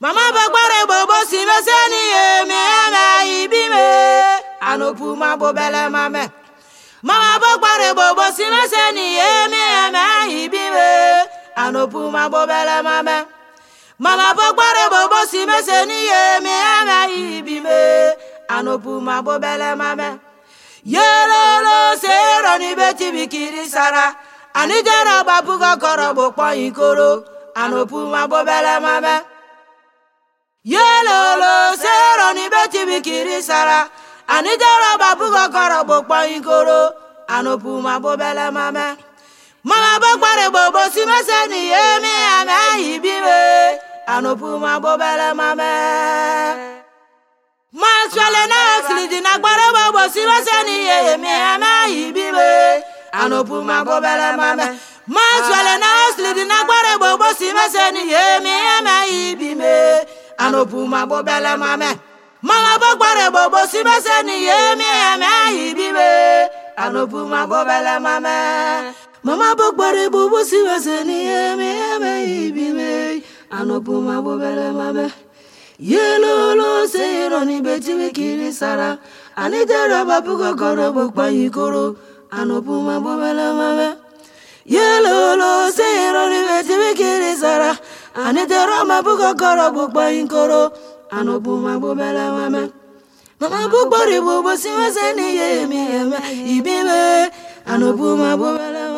Mama bagbare bobo si meseni me ama ibime anopu ma bobele mame. Mama bagbare bobo si meseni me ama ibime anopu ma bobele mame. Mama bagbare bobo si meseni me ama ibime anopu ma bobele mame. Yelolo sero ni beti bikiri sara anijara babuga korobo kwa ikoro anopu ma bobele mame. Yelolo sero ni beti bikiri sara anijara babuga korobo kwa ikoro anopu ma bobele mame. Mama bagbare bobo si meseni me ama ibime anopu ma bobele mame. Maswale na slidi na gbare bobo si meseni me ama ibime anopu ma bobele mame. Maswale na slidi na gbare bobo si meseni me ama ibime anopu ma bobele mame. Mama bagbare bobo si meseni me ama ibime anopu ma bobele mame. Mama bagbare bobo si meseni me ama ibime anopu ma bobele mame. Yelolo sero ni beti bikiri sara anijara babuga korobo kwa ikoro anopu ma bobele mame. Yelolo sero ni beti bikiri sara anijara babuga korobo kwa ikoro anopu ma bobele mame. Mama bagbare bobo si meseni me ama ibime anopu ma bobele